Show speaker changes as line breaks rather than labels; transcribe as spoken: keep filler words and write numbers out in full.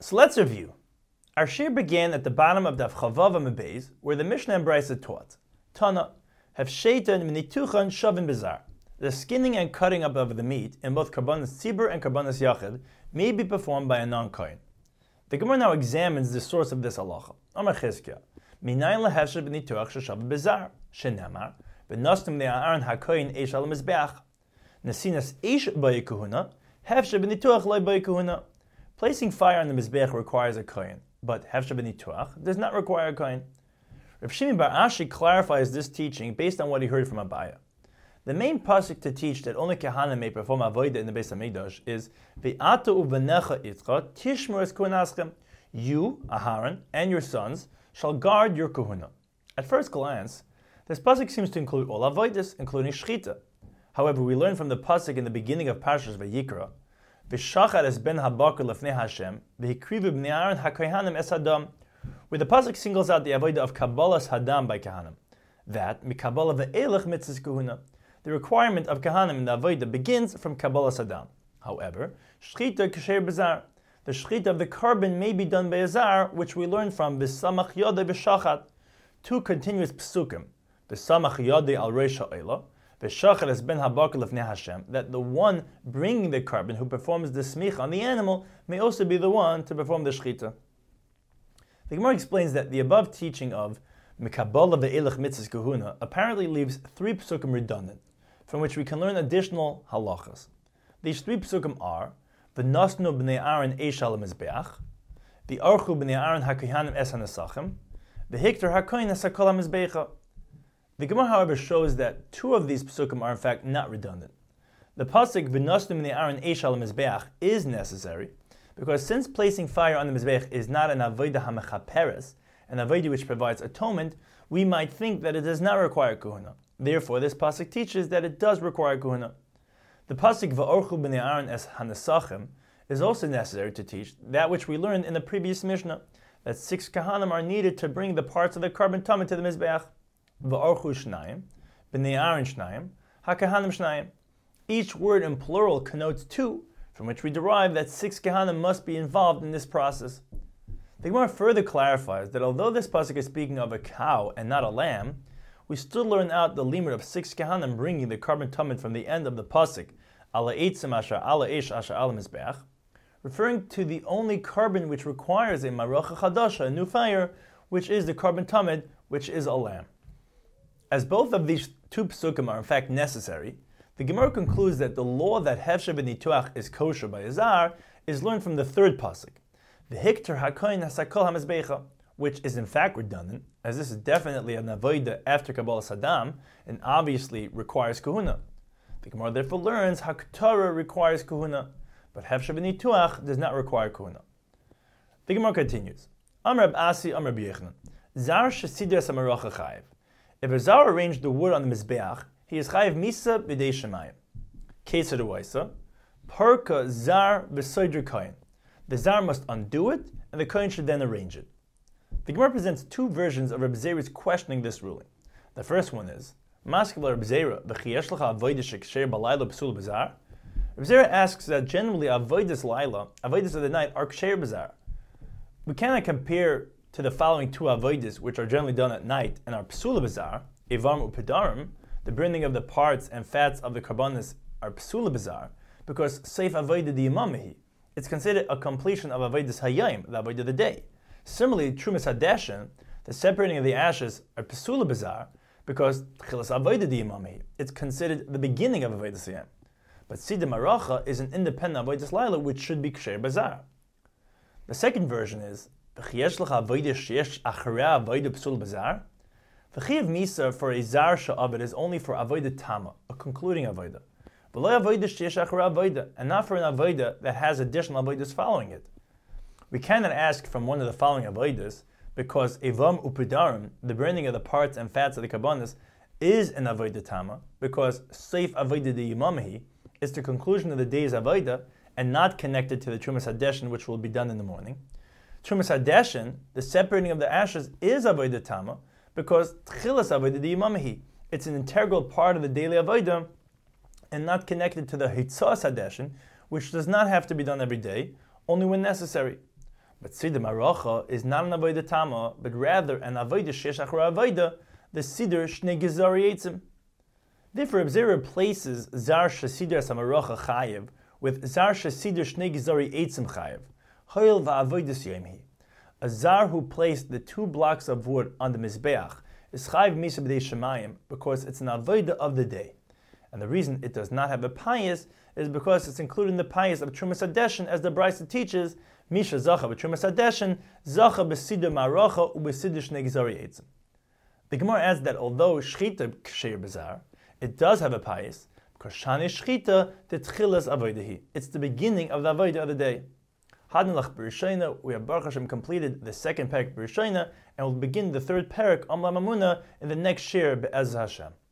So let's review. Our shir began at the bottom of Daf Chavav Amud, where the Mishnah and Brisa taught, Tana, have sheitan minituchan shavin bizar. The skinning and cutting up of the meat in both karbanas tzibur and karbanas yachid may be performed by a non-kohen. The Gemara now examines the source of this halacha. Amar Chizkiah, minayin lehevsher b'nituach sheshavin bizar, shenemar, v'nostim le'aaron hakoyin eish al mizbeach, nesinas eish b'ay kahuna, hefsher b'nituach loy b'ay kahuna. Placing fire on the mizbeach requires a kohen, but hefsher b'nituach does not require a kohen. Rav Shimi bar Ashi clarifies this teaching based on what he heard from Abaya. The main pasuk to teach that only Kehanim may perform avodah in the Beis Hamikdash is Ve'ata u'v'necha itcha tishmur es kuhanaschem. You, Aharon, and your sons shall guard your kahuna. At first glance, this pasuk seems to include all avodas, including shchita. However, we learn from the pasuk in the beginning of Parshas Vayikra, V'shachar es ben habakar lefnei Hashem, v'hikrivu b'nei Aaron hakohanim es hadam, where the pasuk singles out the avodah of kabbalas hadam by Kehanim. That mikabbalah ve'elech mitzvahs kahuna. The requirement of Kehanim in the avodah begins from kabbalas hadam. However, shchita kasher b'zar. The shchita of the carbon may be done by a zar, which we learn from v'samach yodei v'shachat, two continuous psukim, v'samach yodei al reish ha'ela, v'shachat es ben habakar lefnei Hashem, that the one bringing the carbon who performs the smicha on the animal may also be the one to perform the shchita. The Gemara explains that the above teaching of Mikabbalah ve'elech mitzvahs kahuna apparently leaves three psukim redundant, from which we can learn additional halachas. These three psukim are V'nosnu b'nei Aaron eish al mizbeach, V'archu b'nei Aaron hakohanim es hanasachim, V'hikter hakoyin es hakol hamizbecha. The Gemara, however, shows that two of these psukim are in fact not redundant. The pasuk V'nosnu b'nei Aaron eish al mizbeach is necessary, because since placing fire on the mizbeach is not an avodah hamechaperes, an avodah which provides atonement, we might think that it does not require kahuna. Therefore, this pasuk teaches that it does require kahuna. The pasuk va'orchu b'nei Aaron es hanasachim is also necessary to teach that which we learned in the previous Mishnah, that six kahanim are needed to bring the parts of the carbon tamid to the mizbeach. Va'orchu shnayim, b'nei Aaron shnayim, hakahanim shnayim. Each word in plural connotes two, from which we derive that six kahanim must be involved in this process. The Gemara further clarifies that although this pasuk is speaking of a cow and not a lamb, we still learn out the limit of six kahanim bringing the carbon tamid from the end of the pasuk, ala eitzim asher ala eish asher ala mizbeach, referring to the only carbon which requires a maracha chadasha, a new fire, which is the carbon tamid, which is a lamb. As both of these two psukim are in fact necessary, the Gemara concludes that the law that hefsher b'nituach is kosher by a zar is learned from the third pasuk, V'hikter hakoyin hasakol hamizbecha, which is in fact redundant, as this is definitely an avodah after kabbalas hadam and obviously requires kahuna. The Gemara therefore learns haktorah requires kahuna, but hefsher b'nituach does not require kahuna. The Gemara continues, Amar Rab Asi, Amar Rabbi Yochanan, zar shesidras hamaracha chayiv. If a zar arranged the wood on the mizbeach, he is chayiv misa b'dei shemayim. Keser dewaisa, parka zar v'soidr kohen. The zar must undo it, and the kohen should then arrange it. The Gemara presents two versions of Reb Zera's questioning this ruling. The first one is, Maskevla Reb Zera, v'chiyesh lecha avodah sheksher b'layla psul b'zar. Reb Zera asks that generally avodas layla, avodas of the night, are ksher b'zar. We cannot compare to the following two avodas, which are generally done at night and are psul b'zar, evam u'pedarim, the burning of the parts and fats of the karbanis are psul b'zar, because seif avodah di imamahi. It's considered a completion of avodas hayayim, the avodah of the day. Similarly, trumas hadeshin, the separating of the ashes, are pesula bizar, because tchilas avodah di imamahi. It's considered the beginning of avodas hayayim. But siddur maracha is an independent avodas layla, which should be ksher bazar. The second version is v'chiyesh lecha avodah sheyesh acharei avodah pesula bazar. The chiyav misa for a zar sha'avad is only for avodah tama, a concluding avodah. And not for an avodah that has additional avodas following it. We cannot ask from one of the following avodas, because evam upidarim, the burning of the parts and fats of the karbanis, is an avodah tama, because seif avodah de yimamahi is the conclusion of the day's avodah and not connected to the trumas hadeshin, which will be done in the morning. Trumas hadeshin, the separating of the ashes, is avodah tama, because tchilas avodah de yimamahi. It's an integral part of the daily avodah, and not connected to the hitzas hadeshin, which does not have to be done every day, only when necessary. But Siddur Maracha is not an Avodah Tama, but rather an Avodah Shesh Achra Avodah, the Siddur Shnei Gezari Eitzim. Therefore, Abzir replaces Zar Shesiddur Samaracha Chayev with Zar Shesiddur Shnei Gezari Eitzim Chayev, Hoil Va'avodas Yomhi. A Zar who placed the two blocks of wood on the Mizbeach is Chayev Misa B'dei Shemayim because it's an Avodah of the day. And the reason it does not have a payas is because it's included in the payas of Trumas Hadeshin, as the Brisa teaches, Misha Zacha b'Trumas Hadeshin, Zacha b'Siddur Maracha u'b'Siddur Shnei Gezari Eitzim. The Gemara adds that although Shchita Ksheir B'Zar, it does have a payas, because Shani Shchita the Tchilas Avodahi. It's the beginning of the Avodah of the day. Hadnelach B'Rishayna, we have Baruch Hashem completed the second parak B'Rishayna, and we'll begin the third parak Amla Mamuna in the next shir Be'ez Hashem.